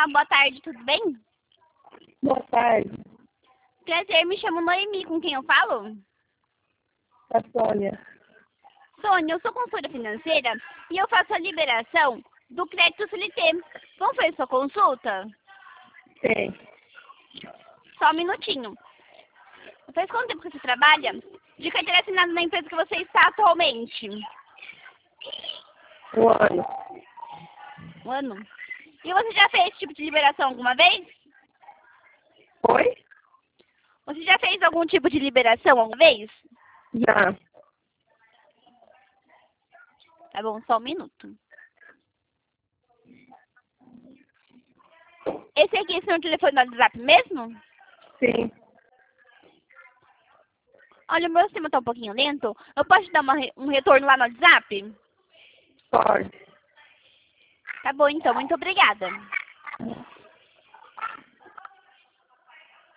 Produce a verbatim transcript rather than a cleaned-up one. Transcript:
Olá, boa tarde, tudo bem? Boa tarde, Prazer, me chamo Noemi, com quem eu falo? a Sônia. Sônia, eu sou consultora financeira e eu faço a liberação do crédito C L T. Como foi a sua consulta? Tem. Só um minutinho. Faz quanto tempo que você trabalha? De carteira assinada na empresa que você está atualmente? Um ano. Um ano. E você já fez esse tipo de liberação alguma vez? Oi? Você já fez algum tipo de liberação alguma vez? Já. Tá bom, só um minuto. Esse aqui é o seu telefone no WhatsApp mesmo? Sim. Olha, o meu sistema tá um pouquinho lento. Eu posso te dar uma re- um retorno lá no WhatsApp? Pode. Tá bom, então. Muito obrigada.